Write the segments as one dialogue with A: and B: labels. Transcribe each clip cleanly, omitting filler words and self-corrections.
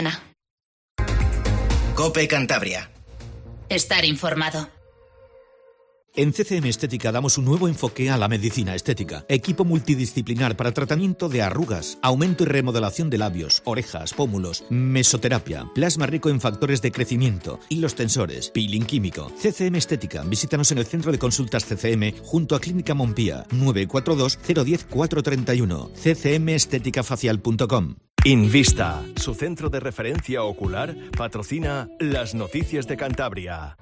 A: COPE Cantabria.
B: Estar informado.
C: En CCM Estética damos un nuevo enfoque a la medicina estética. Equipo multidisciplinar para tratamiento de arrugas, aumento y remodelación de labios, orejas, pómulos, mesoterapia, plasma rico en factores de crecimiento, hilos tensores, peeling químico. CCM Estética. Visítanos en el Centro de Consultas CCM junto a Clínica Montpía, 942 010 431. ccmesteticafacial.com.
D: Invista, su centro de referencia ocular, patrocina las noticias de Cantabria.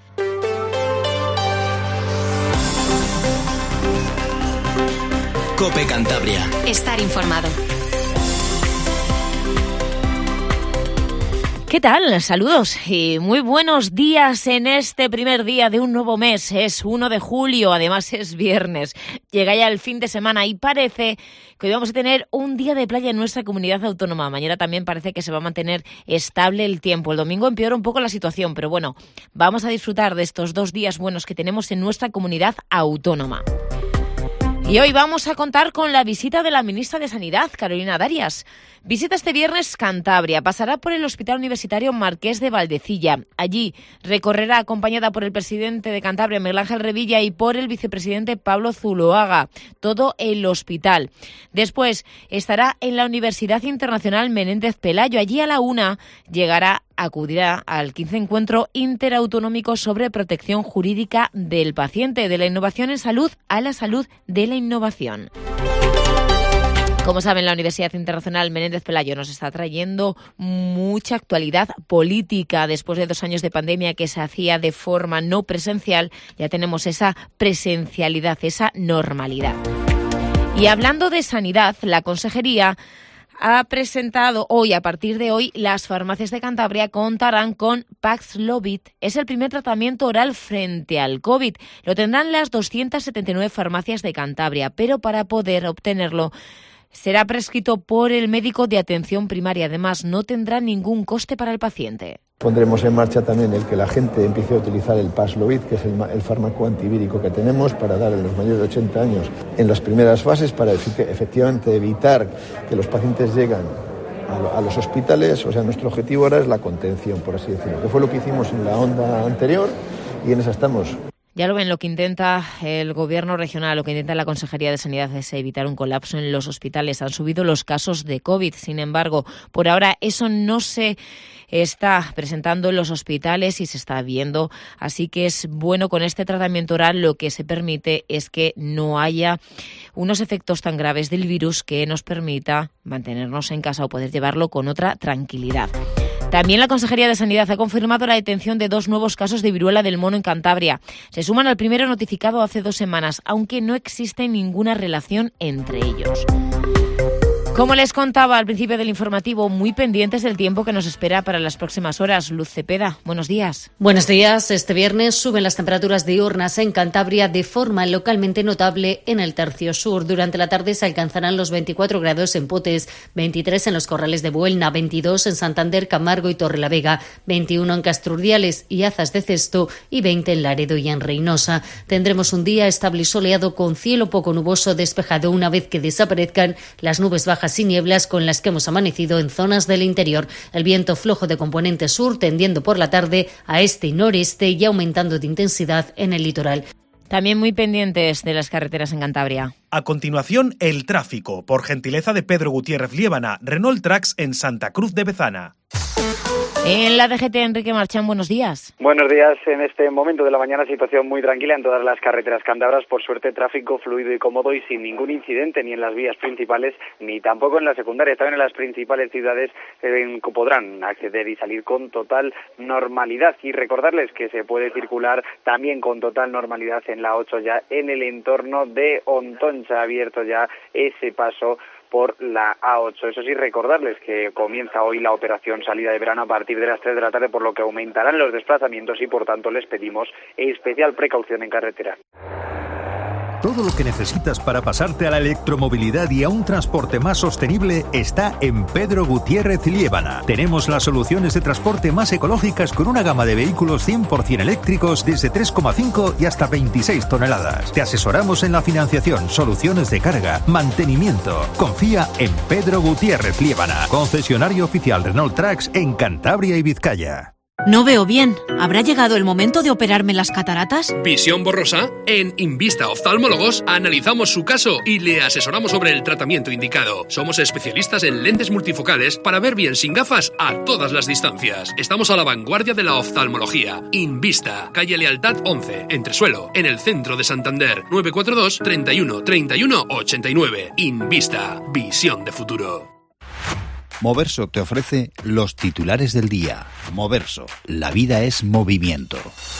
A: COPE Cantabria.
B: Estar informado.
E: ¿Qué tal? Saludos y muy buenos días en este primer día de un nuevo mes. Es 1 de julio, además es viernes. Llega ya el fin de semana y parece que hoy vamos a tener un día de playa en nuestra comunidad autónoma. Mañana también parece que se va a mantener estable el tiempo. El domingo empeora un poco la situación, pero bueno, vamos a disfrutar de estos 2 días buenos que tenemos en nuestra comunidad autónoma. Y hoy vamos a contar con la visita de la ministra de Sanidad, Carolina Darias. Visita este viernes Cantabria, pasará por el Hospital Universitario Marqués de Valdecilla. Allí recorrerá acompañada por el presidente de Cantabria, Miguel Ángel Revilla, y por el vicepresidente Pablo Zuloaga, todo el hospital. Después estará en la Universidad Internacional Menéndez Pelayo. Allí a la 1 acudirá al 15 Encuentro Interautonómico sobre Protección Jurídica del Paciente, de la innovación en salud a la salud de la innovación. Como saben, la Universidad Internacional Menéndez Pelayo nos está trayendo mucha actualidad política. Después de 2 años de pandemia que se hacía de forma no presencial, ya tenemos esa presencialidad, esa normalidad. Y hablando de sanidad, la Consejería ha presentado hoy, a partir de hoy, las farmacias de Cantabria contarán con Paxlovid. Es el primer tratamiento oral frente al COVID. Lo tendrán las 279 farmacias de Cantabria, pero para poder obtenerlo será prescrito por el médico de atención primaria. Además, no tendrá ningún coste para el paciente.
F: Pondremos en marcha también el que la gente empiece a utilizar el Paxlovid, que es el fármaco antivírico que tenemos para dar a los mayores de 80 años en las primeras fases para efectivamente evitar que los pacientes lleguen a los hospitales. O sea, nuestro objetivo ahora es la contención, por así decirlo, que fue lo que hicimos en la onda anterior y en esa estamos.
E: Ya lo ven, lo que intenta el Gobierno regional, lo que intenta la Consejería de Sanidad es evitar un colapso en los hospitales. Han subido los casos de COVID, sin embargo, por ahora eso no se está presentando en los hospitales y se está viendo. Así que es bueno, con este tratamiento oral lo que se permite es que no haya unos efectos tan graves del virus que nos permita mantenernos en casa o poder llevarlo con otra tranquilidad. También la Consejería de Sanidad ha confirmado la detención de 2 nuevos casos de viruela del mono en Cantabria. Se suman al primero notificado hace 2 semanas, aunque no existe ninguna relación entre ellos. Como les contaba al principio del informativo, muy pendientes del tiempo que nos espera para las próximas horas. Luz Cepeda, buenos días.
G: Buenos días. Este viernes suben las temperaturas diurnas en Cantabria de forma localmente notable en el tercio sur. Durante la tarde se alcanzarán los 24 grados en Potes, 23 en los Corrales de Buelna, 22 en Santander, Camargo y Torrelavega, 21 en Castrurdiales y Azas de Cesto y 20 en Laredo y en Reynosa. Tendremos un día estable y soleado con cielo poco nuboso despejado una vez que desaparezcan las nubes bajas y nieblas con las que hemos amanecido en zonas del interior. El viento flojo de componente sur tendiendo por la tarde a este y noreste y aumentando de intensidad en el litoral.
E: También muy pendientes de las carreteras en Cantabria.
H: A continuación, el tráfico, por gentileza de Pedro Gutiérrez Liébana, Renault Trax en Santa Cruz de Bezana.
E: En la DGT, Enrique Marchán, buenos días.
I: Buenos días. En este momento de la mañana, situación muy tranquila en todas las carreteras cántabras. Por suerte, tráfico fluido y cómodo y sin ningún incidente, ni en las vías principales, ni tampoco en las secundarias. También en las principales ciudades podrán acceder y salir con total normalidad. Y recordarles que se puede circular también con total normalidad en la 8 ya en el entorno de Ontón. Se ha abierto ya ese paso por la A8. Eso sí, recordarles que comienza hoy la operación salida de verano a partir de las 3 de la tarde, por lo que aumentarán los desplazamientos y por tanto les pedimos especial precaución en carretera.
J: Todo lo que necesitas para pasarte a la electromovilidad y a un transporte más sostenible está en Pedro Gutiérrez Liébana. Tenemos las soluciones de transporte más ecológicas con una gama de vehículos 100% eléctricos desde 3,5 y hasta 26 toneladas. Te asesoramos en la financiación, soluciones de carga, mantenimiento. Confía en Pedro Gutiérrez Liébana, concesionario oficial Renault Trucks en Cantabria y Vizcaya.
K: No veo bien. ¿Habrá llegado el momento de operarme las cataratas?
L: Visión borrosa. En Invista Oftalmólogos analizamos su caso y le asesoramos sobre el tratamiento indicado. Somos especialistas en lentes multifocales para ver bien sin gafas a todas las distancias. Estamos a la vanguardia de la oftalmología. Invista, calle Lealtad 11, Entresuelo, en el centro de Santander. 942 31 31 89. Invista, visión de futuro.
M: Moverso te ofrece los titulares del día. Moverso, la vida es movimiento.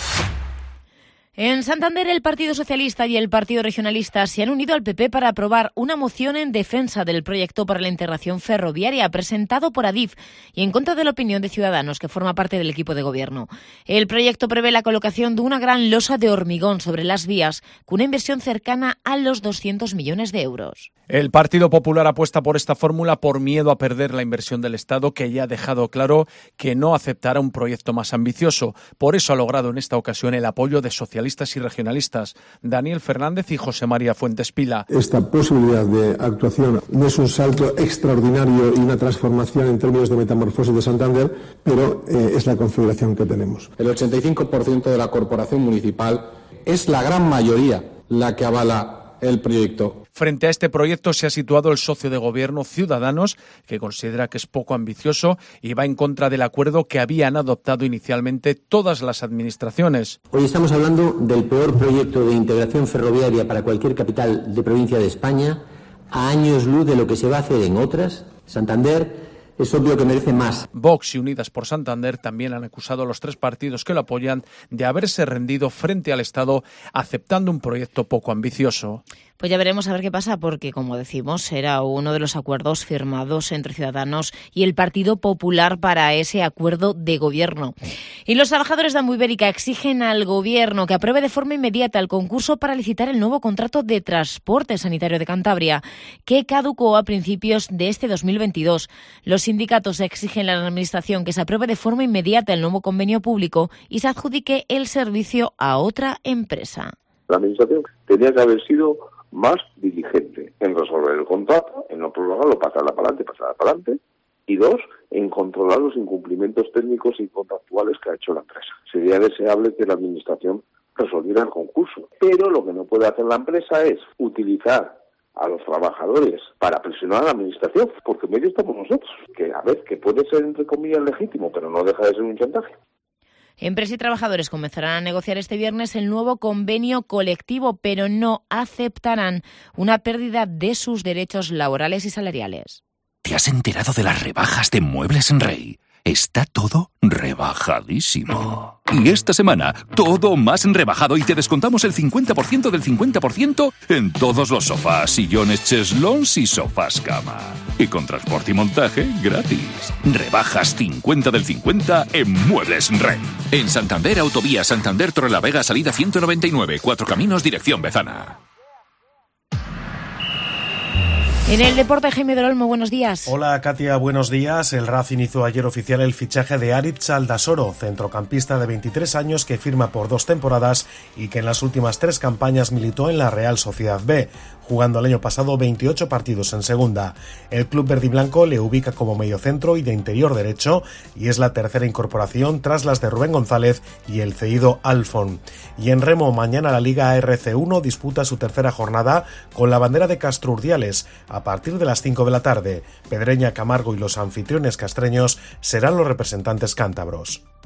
E: En Santander, el Partido Socialista y el Partido Regionalista se han unido al PP para aprobar una moción en defensa del proyecto para la integración ferroviaria presentado por Adif y en contra de la opinión de Ciudadanos, que forma parte del equipo de gobierno. El proyecto prevé la colocación de una gran losa de hormigón sobre las vías, con una inversión cercana a los 200 millones de euros.
N: El Partido Popular apuesta por esta fórmula por miedo a perder la inversión del Estado, que ya ha dejado claro que no aceptará un proyecto más ambicioso. Por eso ha logrado en esta ocasión el apoyo de socialistas y regionalistas, Daniel Fernández y José María Fuentes Pila.
O: Esta posibilidad de actuación no es un salto extraordinario y una transformación en términos de metamorfosis de Santander, pero es la configuración que tenemos.
P: El 85% de la corporación municipal es la gran mayoría la que avala el proyecto.
N: Frente a este proyecto se ha situado el socio de gobierno Ciudadanos, que considera que es poco ambicioso y va en contra del acuerdo que habían adoptado inicialmente todas las administraciones.
Q: Hoy estamos hablando del peor proyecto de integración ferroviaria para cualquier capital de provincia de España, a años luz de lo que se va a hacer en otras. Santander es obvio que merece más.
N: Vox y Unidas por Santander también han acusado a los tres partidos que lo apoyan de haberse rendido frente al Estado aceptando un proyecto poco ambicioso.
E: Pues ya veremos a ver qué pasa, porque, como decimos, era uno de los acuerdos firmados entre Ciudadanos y el Partido Popular para ese acuerdo de gobierno. Y los trabajadores de Ambuibérica exigen al Gobierno que apruebe de forma inmediata el concurso para licitar el nuevo contrato de transporte sanitario de Cantabria, que caducó a principios de este 2022. Los sindicatos exigen a la Administración que se apruebe de forma inmediata el nuevo convenio público y se adjudique el servicio a otra empresa.
R: La Administración tenía que haber sido más diligente en resolver el contrato, en no prolongarlo, pasarla para adelante, y dos, en controlar los incumplimientos técnicos y contractuales que ha hecho la empresa. Sería deseable que la Administración resolviera el concurso, pero lo que no puede hacer la empresa es utilizar a los trabajadores para presionar a la Administración, porque en medio estamos nosotros, que a ver, que puede ser entre comillas legítimo, pero no deja de ser un chantaje.
E: Empresas y trabajadores comenzarán a negociar este viernes el nuevo convenio colectivo, pero no aceptarán una pérdida de sus derechos laborales y salariales.
S: ¿Te has enterado de las rebajas de Muebles en Rey? Está todo rebajadísimo. Y esta semana, todo más rebajado y te descontamos el 50% del 50% en todos los sofás, sillones, cheslons y sofás cama. Y con transporte y montaje gratis. Rebajas 50 del 50 en Muebles Rey. En Santander, Autovía Santander Torrelavega, salida 199, Cuatro Caminos, dirección Bezana.
E: En el deporte, Jaime del Olmo, buenos días.
H: Hola, Katia, buenos días. El Racing hizo ayer oficial el fichaje de Aritz Aldasoro, centrocampista de 23 años que firma por 2 temporadas y que en las últimas 3 campañas militó en la Real Sociedad B, jugando el año pasado 28 partidos en segunda. El club verdiblanco le ubica como mediocentro y de interior derecho y es la tercera incorporación tras las de Rubén González y el cedido Alfon. Y en remo, mañana la Liga RC1 disputa su tercera jornada con la bandera de Castro Urdiales. A partir de las 5 de la tarde, Pedreña, Camargo y los anfitriones castreños serán los representantes cántabros.